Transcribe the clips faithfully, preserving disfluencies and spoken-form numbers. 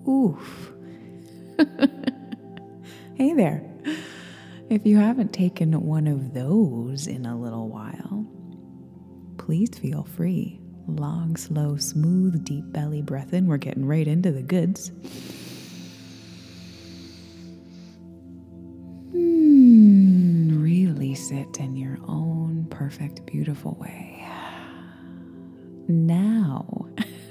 Oof. Hey there. If you haven't taken one of those in a little while, please feel free. Long, slow, smooth, deep belly breath in. We're getting right into the goods. Mm, release it in your own perfect, beautiful way. Now,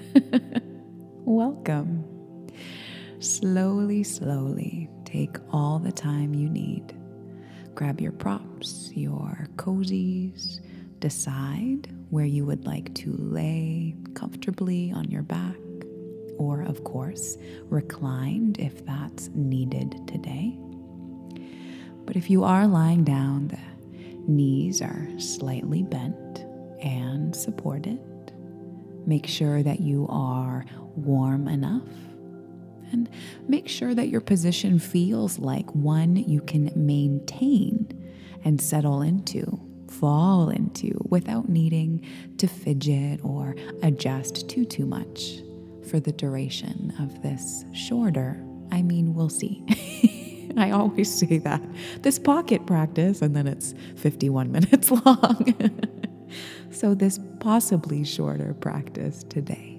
welcome. Slowly, slowly, take all the time you need. Grab your props, your cozies. Decide where you would like to lay comfortably on your back, or of course, reclined if that's needed today. But if you are lying down, the knees are slightly bent and supported. Make sure that you are warm enough, and make sure that your position feels like one you can maintain and settle into, fall into, without needing to fidget or adjust too, too much for the duration of this shorter, I mean, we'll see. I always say that. This pocket practice, and then it's fifty-one minutes long. So this possibly shorter practice today.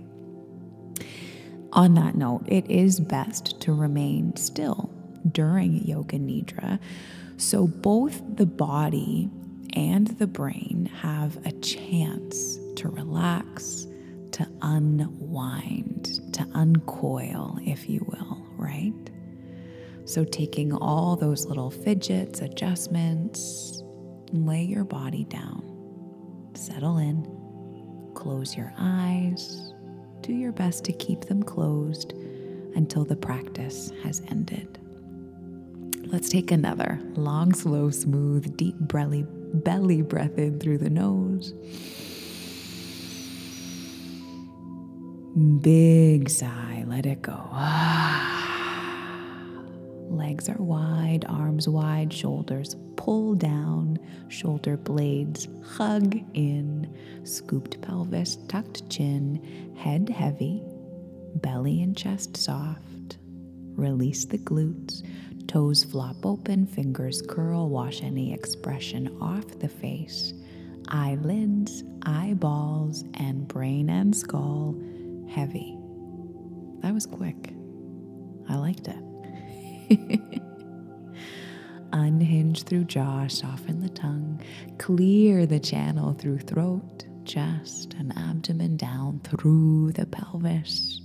On that note, it is best to remain still during Yoga Nidra, so both the body and the brain have a chance to relax, to unwind, to uncoil, if you will, right? So taking all those little fidgets, adjustments, lay your body down, settle in, close your eyes. Do your best to keep them closed until the practice has ended. Let's take another long, slow, smooth, deep belly, belly breath in through the nose. Big sigh, let it go. Legs are wide, arms wide, shoulders pull down, shoulder blades hug in, scooped pelvis, tucked chin, head heavy, belly and chest soft. Release the glutes, toes flop open, fingers curl, wash any expression off the face. Eyelids, eyeballs, and brain and skull heavy. That was quick. I liked it. Unhinge through jaw, soften the tongue, clear the channel through throat, chest, and abdomen down through the pelvis.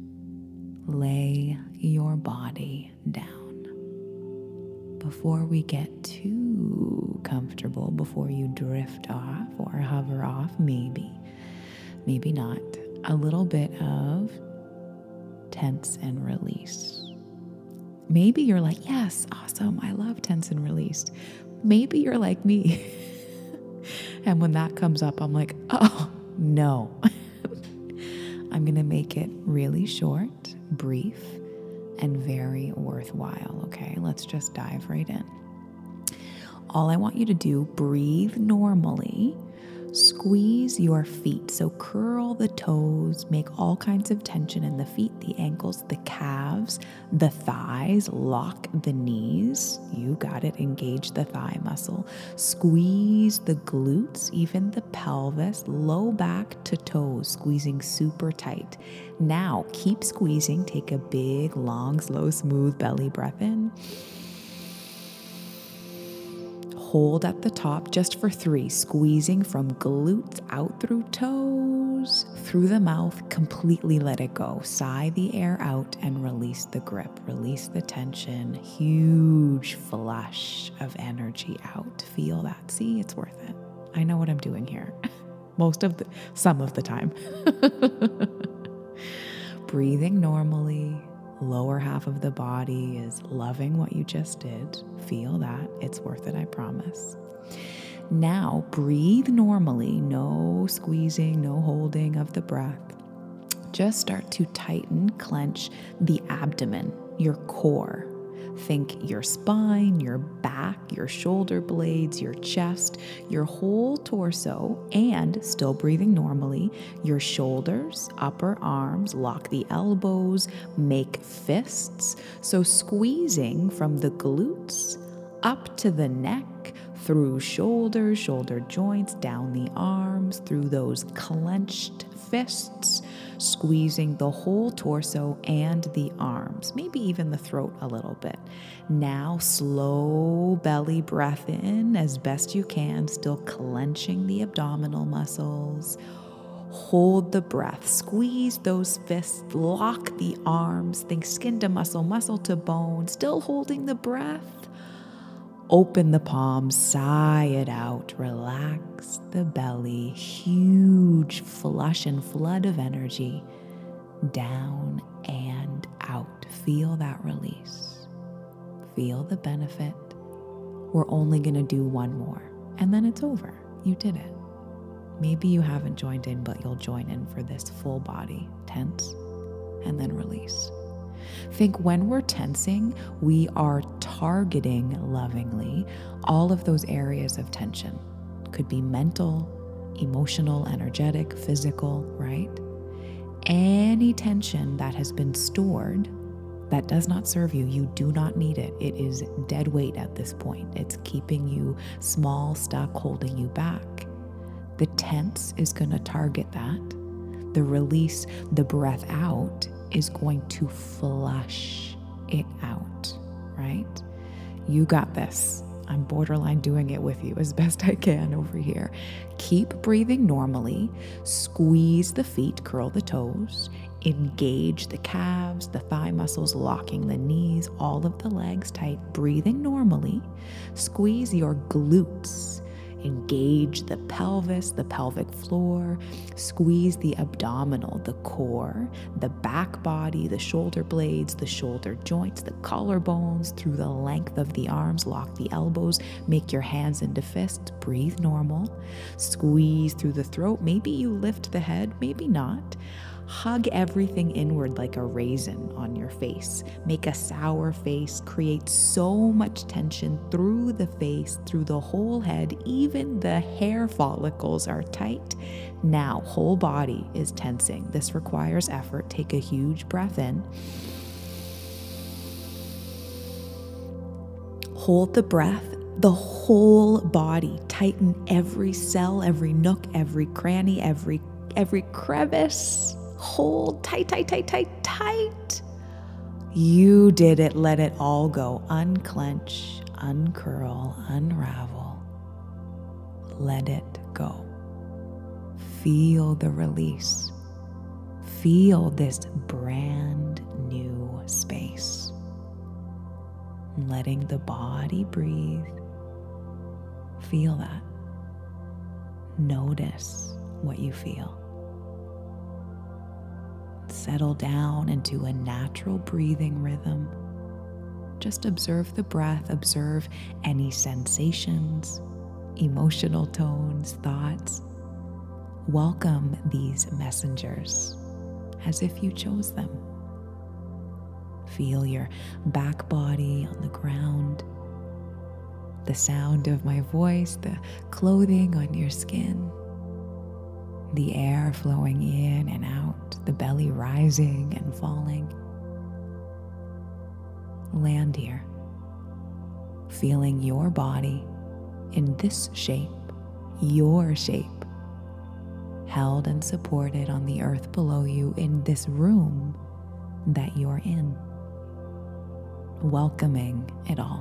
Lay your body down. Before we get too comfortable, before you drift off or hover off, maybe, maybe not, a little bit of tense and release. Maybe you're like, yes, awesome, I love tense and released. Maybe you're like me. And when that comes up, I'm like, oh, no. I'm going to make it really short, brief, and very worthwhile, okay? Let's just dive right in. All I want you to do, breathe normally. Squeeze your feet, so curl the toes, make all kinds of tension in the feet, the ankles, the calves, the thighs, lock the knees. You got it, engage the thigh muscle. Squeeze the glutes, even the pelvis, low back to toes, squeezing super tight. Now keep squeezing, take a big, long, slow, smooth belly breath in. Hold at the top just for three, squeezing from glutes out through toes, through the mouth, completely let it go. Sigh the air out and release the grip, release the tension. Huge flush of energy out. Feel that. See, it's worth it. I know what I'm doing here. Most of the, some of the time. Breathing normally. Lower half of the body is loving what you just did. Feel that. It's worth it, I promise. Now, breathe normally. No squeezing, no holding of the breath. Just start to tighten, clench the abdomen, your core. Think your spine, your back, your shoulder blades, your chest, your whole torso, and still breathing normally, your shoulders, upper arms, lock the elbows, make fists. So squeezing from the glutes up to the neck, through shoulders, shoulder joints, down the arms, through those clenched fists, squeezing the whole torso and the arms, maybe even the throat a little bit. Now, slow belly breath in as best you can, still clenching the abdominal muscles. Hold the breath, squeeze those fists, lock the arms, think skin to muscle, muscle to bone, still holding the breath. Open the palms, sigh it out, relax the belly, huge flush and flood of energy down and out. Feel that release. Feel the benefit. We're only going to do one more, and then it's over. You did it. Maybe you haven't joined in, but you'll join in for this full body tense and then release. Think when we're tensing, we are targeting lovingly all of those areas of tension. Could be mental, emotional, energetic, physical, right? Any tension that has been stored that does not serve you, you do not need it. It is dead weight at this point. It's keeping you small, stuck, holding you back. The tense is going to target that. The release, the breath out, is going to flush it out, right? You got this. I'm borderline doing it with you as best I can over here. Keep breathing normally. Squeeze the feet, curl the toes. Engage the calves, the thigh muscles, locking the knees, all of the legs tight. Breathing normally. Squeeze your glutes. Engage the pelvis, the pelvic floor, squeeze the abdominal, the core, the back body, the shoulder blades, the shoulder joints, the collarbones, through the length of the arms, lock the elbows, make your hands into fists, breathe normal, squeeze through the throat. Maybe you lift the head, maybe not. Hug everything inward like a raisin on your face. Make a sour face. Create so much tension through the face, through the whole head. Even the hair follicles are tight. Now, whole body is tensing. This requires effort. Take a huge breath in. Hold the breath. The whole body. Tighten every cell, every nook, every cranny, every every crevice. Hold tight, tight, tight, tight, tight. You did it. Let it all go. Unclench, uncurl, unravel. Let it go. Feel the release. Feel this brand new space. Letting the body breathe. Feel that. Notice what you feel. Settle down into a natural breathing rhythm. Just observe the breath, observe any sensations, emotional tones, thoughts. Welcome these messengers as if you chose them. Feel your back body on the ground, the sound of my voice, the clothing on your skin. The air flowing in and out, the belly rising and falling. Land here, feeling your body in this shape, your shape, held and supported on the earth below you in this room that you're in, welcoming it all.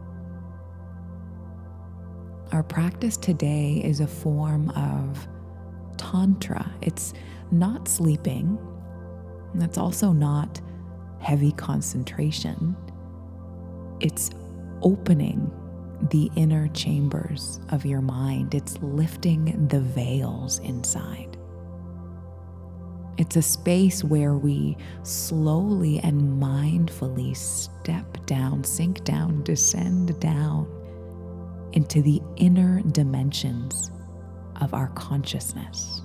Our practice today is a form of Tantra. It's not sleeping. That's also not heavy concentration. It's opening the inner chambers of your mind. It's lifting the veils inside. It's a space where we slowly and mindfully step down, sink down, descend down into the inner dimensions of our consciousness.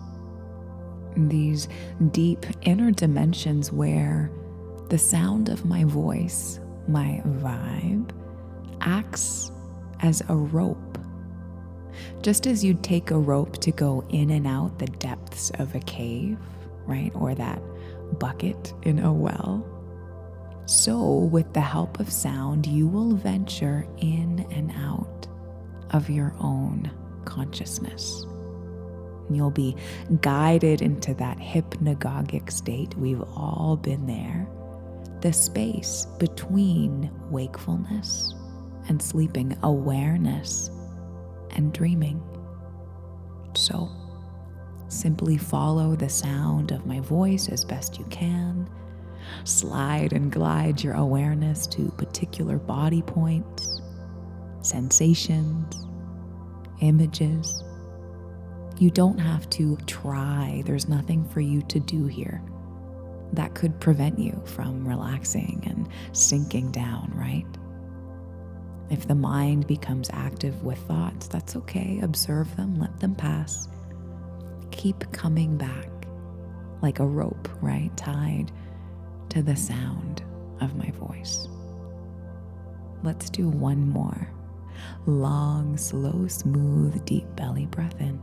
These deep inner dimensions where the sound of my voice, my vibe, acts as a rope. Just as you'd take a rope to go in and out the depths of a cave, right? Or that bucket in a well. So, with the help of sound, you will venture in and out of your own consciousness. You'll be guided into that hypnagogic state. We've all been there. The space between wakefulness and sleeping, awareness and dreaming. So, simply follow the sound of my voice as best you can. Slide and glide your awareness to particular body points, sensations, images. You don't have to try. There's nothing for you to do here that could prevent you from relaxing and sinking down, right? If the mind becomes active with thoughts, that's okay. Observe them, let them pass. Keep coming back like a rope, right? Tied to the sound of my voice. Let's do one more. Long, slow, smooth, deep belly breath in.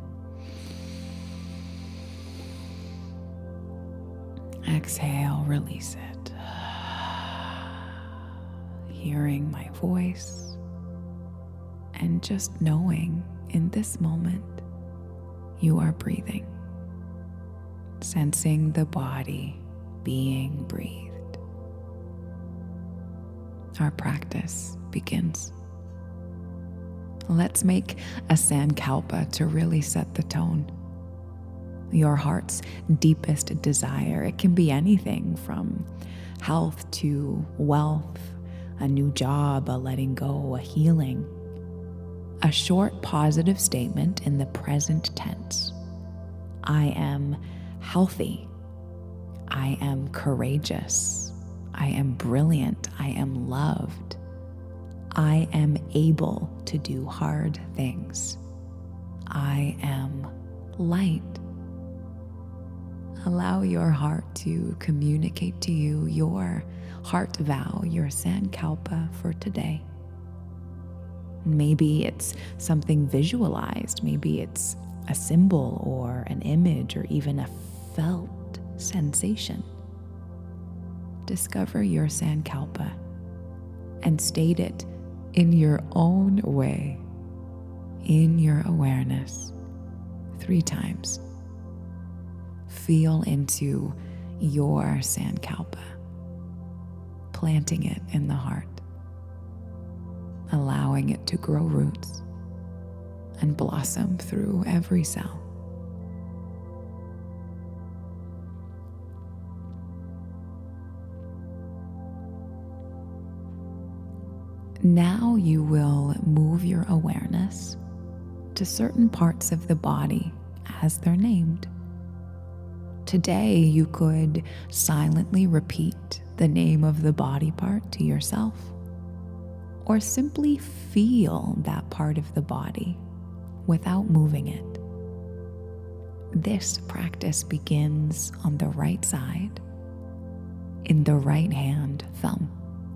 Exhale, release it. Hearing my voice and just knowing in this moment you are breathing. Sensing the body being breathed. Our practice begins. Let's make a sankalpa to really set the tone. Your heart's deepest desire. It can be anything from health to wealth, a new job, a letting go, a healing. A short positive statement in the present tense. I am healthy. I am courageous. I am brilliant. I am loved. I am able to do hard things. I am light. Allow your heart to communicate to you your heart vow, your sankalpa for today. Maybe it's something visualized. Maybe it's a symbol or an image or even a felt sensation. Discover your sankalpa and state it in your own way, in your awareness, three times. Feel into your sankalpa, planting it in the heart, allowing it to grow roots and blossom through every cell. Now you will move your awareness to certain parts of the body as they're named. Today, you could silently repeat the name of the body part to yourself, or simply feel that part of the body without moving it. This practice begins on the right side, in the right hand thumb,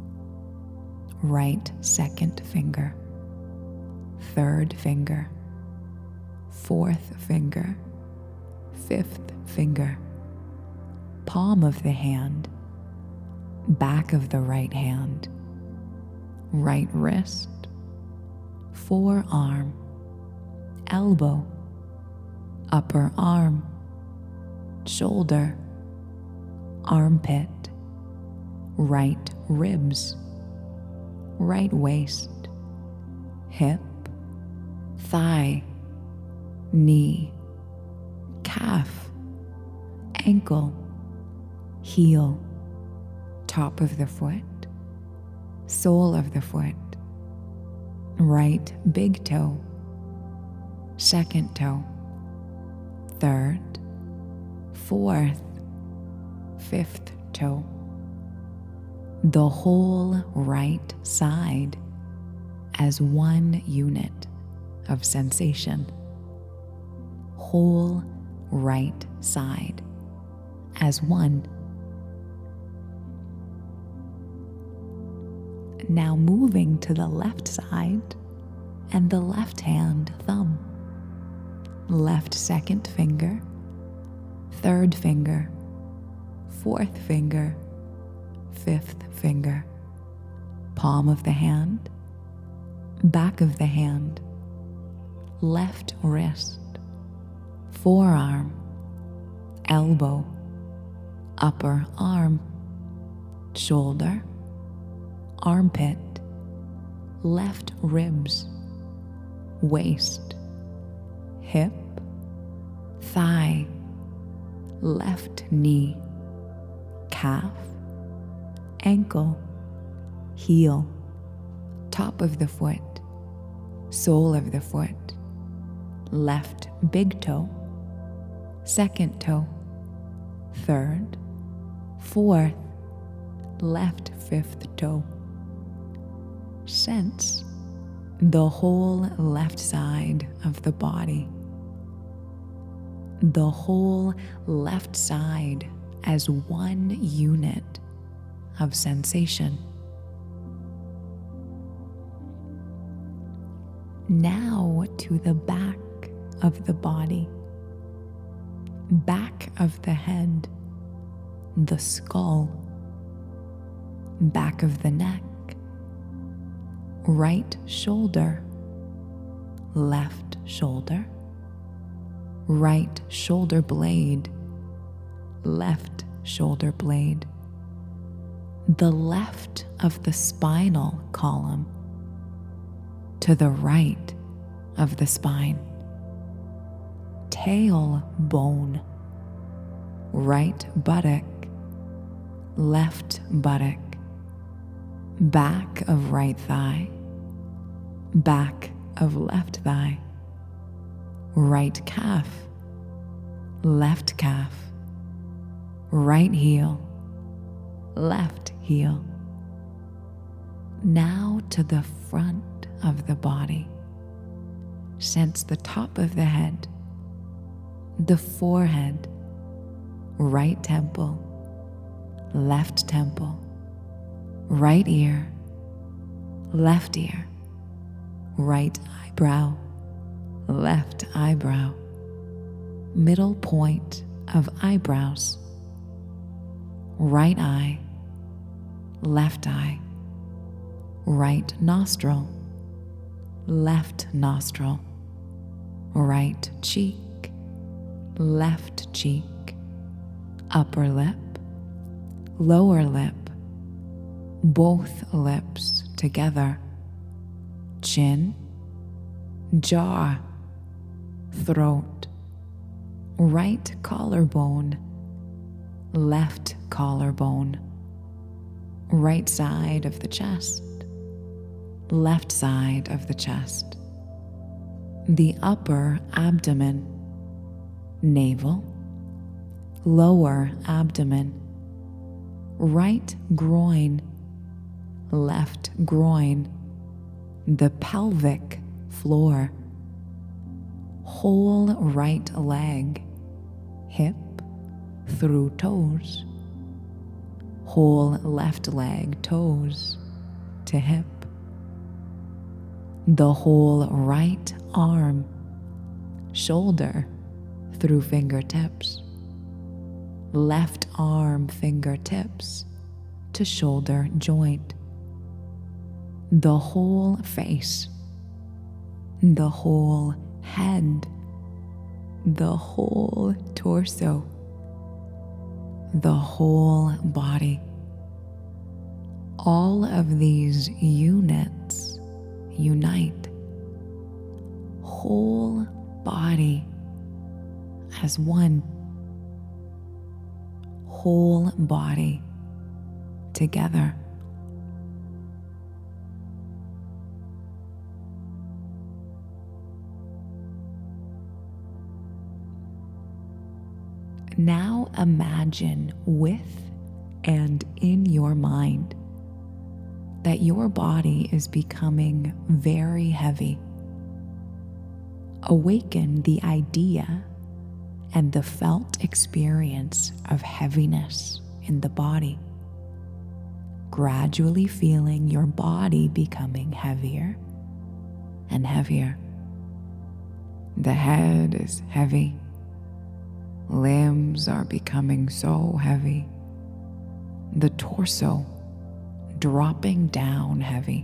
right second finger, third finger, fourth finger, fifth finger, palm of the hand, back of the right hand, right wrist, forearm, elbow, upper arm, shoulder, armpit, right ribs, right waist, hip, thigh, knee, calf, ankle, heel, top of the foot, sole of the foot, right big toe, second toe, third, fourth, fifth toe, the whole right side as one unit of sensation. Whole right side as one. Now moving to the left side and the left hand thumb. Left second finger, third finger, fourth finger, fifth finger, palm of the hand, back of the hand, left wrist, forearm, elbow, upper arm, shoulder, armpit, left ribs, waist, hip, thigh, left knee, calf, ankle, heel, top of the foot, sole of the foot, left big toe, second toe, third, fourth, left fifth toe. Sense the whole left side of the body, the whole left side as one unit of sensation. Now to the back of the body, back of the head, the skull, back of the neck, right shoulder, left shoulder, right shoulder blade, left shoulder blade, the left of the spinal column, to the right of the spine, tailbone, right buttock, left buttock, back of right thigh, back of left thigh, right calf, left calf, right heel, left heel. Now to the front of the body. Sense the top of the head, the forehead, right temple, left temple, right ear, left ear, right eyebrow, left eyebrow, middle point of eyebrows, right eye, left eye, right nostril, left nostril, right cheek, left cheek, upper lip, lower lip, both lips together, chin, jaw, throat, right collarbone, left collarbone, right side of the chest, left side of the chest, the upper abdomen, navel, lower abdomen, right groin, left groin, the pelvic floor, whole right leg, hip through toes, whole left leg, toes to hip, the whole right arm, shoulder through fingertips, left arm fingertips to shoulder joint, the whole face, the whole head, the whole torso, the whole body. All of these units unite, whole body as one, whole body together. Now imagine with and in your mind that your body is becoming very heavy. Awaken the idea and the felt experience of heaviness in the body. gradually feeling your body becoming heavier and heavier. The head is heavy. Limbs are becoming so heavy. The torso dropping down heavy.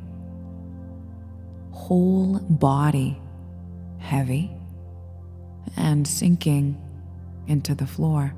Whole body heavy and sinking into the floor.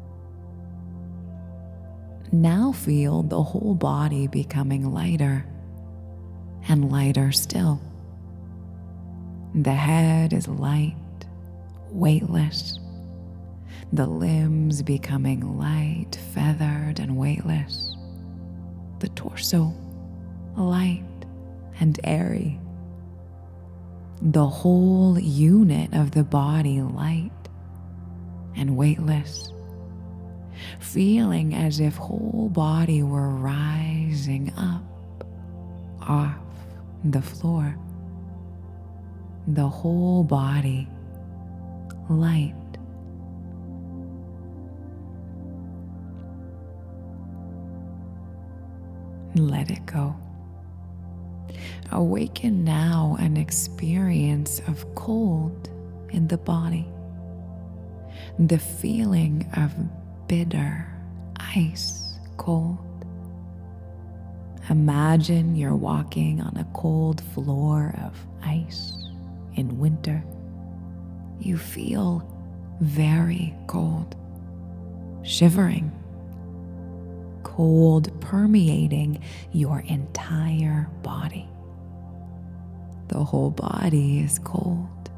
Now feel the whole body becoming lighter and lighter still. The head is light, weightless. The limbs becoming light, feathered, and weightless. The torso light and airy. The whole unit of the body light and weightless, feeling as if whole body were rising up off the floor. The whole body light. Let it go. Awaken now an experience of cold in the body. The feeling of bitter ice cold. Imagine you're walking on a cold floor of ice in winter. You feel very cold, shivering. Cold permeating your entire body. The whole body is cold.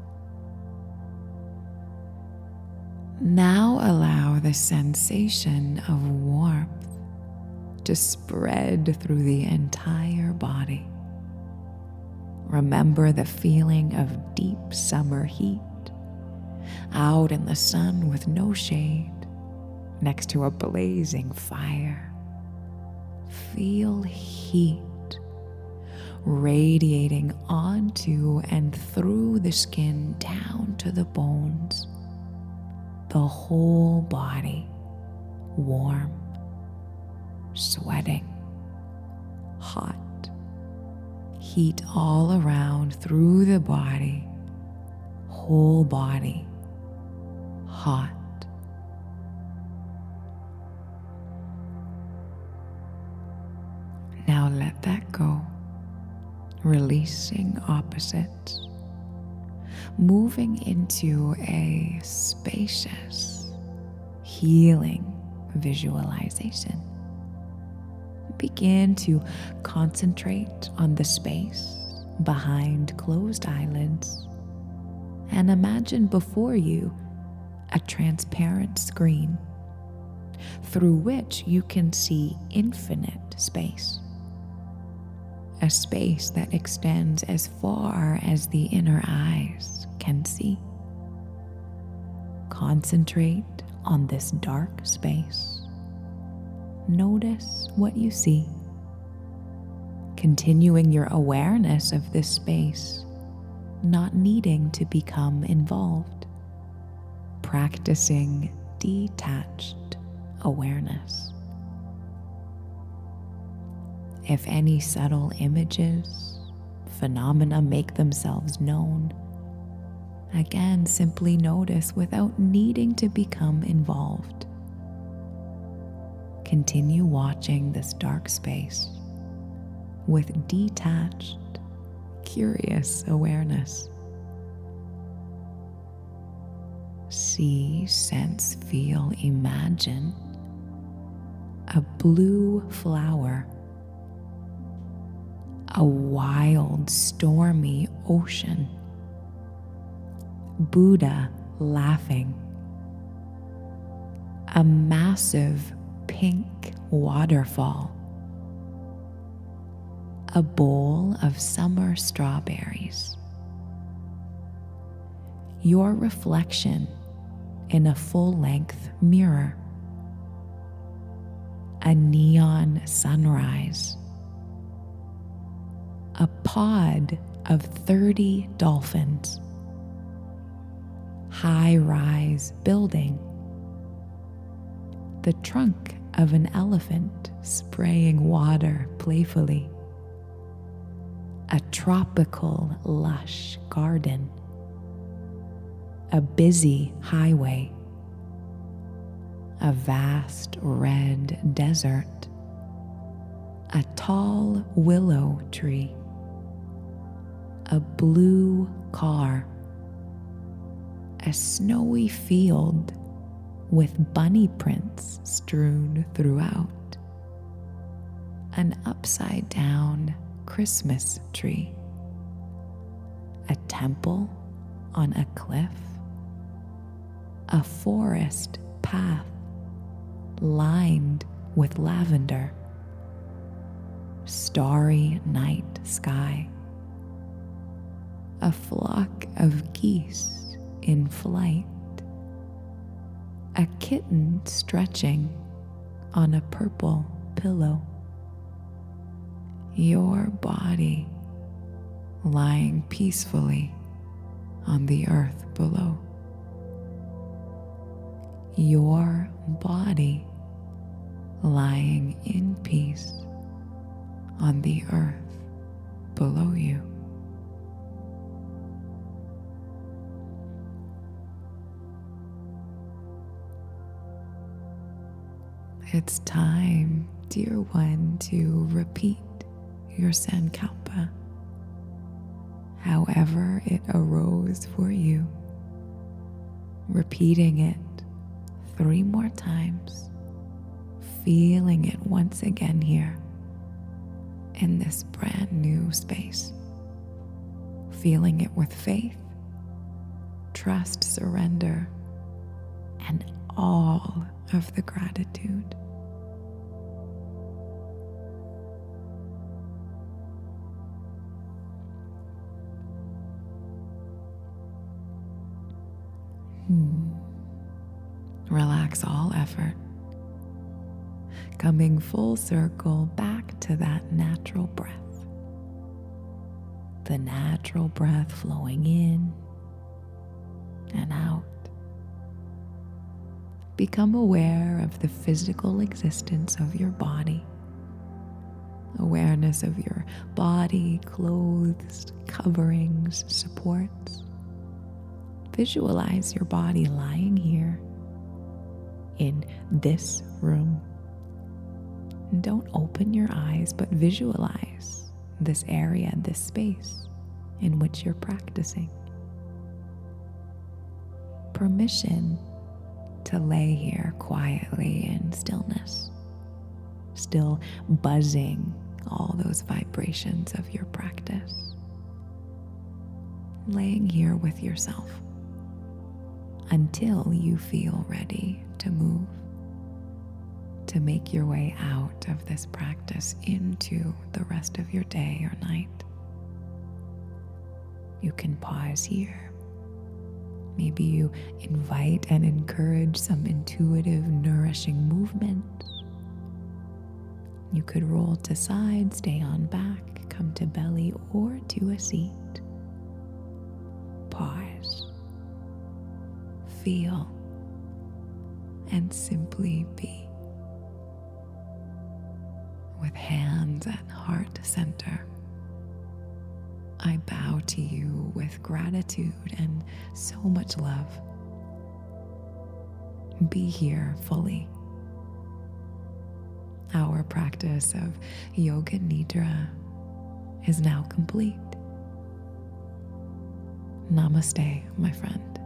Now allow the sensation of warmth to spread through the entire body. Remember the feeling of deep summer heat, out in the sun with no shade, next to a blazing fire. Feel heat radiating onto and through the skin down to the bones. The whole body warm, sweating, hot. Heat all around through the body, whole body hot. Now let that go, releasing opposites, moving into a spacious, healing visualization. Begin to concentrate on the space behind closed eyelids and imagine before you a transparent screen through which you can see infinite space. A space that extends as far as the inner eyes can see. Concentrate on this dark space. Notice what you see. Continuing your awareness of this space, not needing to become involved. Practicing detached awareness. If any subtle images, phenomena make themselves known, again, simply notice without needing to become involved. Continue watching this dark space with detached, curious awareness. See, sense, feel, imagine a blue flower, a wild, stormy ocean, Buddha laughing, a massive pink waterfall, a bowl of summer strawberries, your reflection in a full-length mirror, a neon sunrise, a pod of thirty dolphins, high-rise building, the trunk of an elephant spraying water playfully. A tropical, lush garden. A busy highway. A vast red desert. A tall willow tree. A blue car. A snowy field with bunny prints strewn throughout. An upside down Christmas tree. A temple on a cliff. A forest path lined with lavender. Starry night sky. A flock of geese in flight. A kitten stretching on a purple pillow. Your body lying peacefully on the earth below. Your body lying in peace on the earth below you. It's time, dear one, to repeat your Sankalpa, however it arose for you. Repeating it three more times, feeling it once again here in this brand new space. Feeling it with faith, trust, surrender, and all of the gratitude. Hmm. Relax all effort, coming full circle back to that natural breath. The natural breath flowing in and out. Become aware of the physical existence of your body. Awareness of your body, clothes, coverings, supports. Visualize your body lying here in this room. And don't open your eyes, but visualize this area, this space in which you're practicing. Permission to lay here quietly in stillness, still buzzing all those vibrations of your practice. Laying here with yourself until you feel ready to move, to make your way out of this practice into the rest of your day or night. You can pause here. Maybe you invite and encourage some intuitive, nourishing movement. You could roll to side, stay on back, come to belly, or to a seat. Pause. Feel. And simply be. With hands at heart center, I bow to you with gratitude and so much love. Be here fully. Our practice of Yoga Nidra is now complete. Namaste, my friend.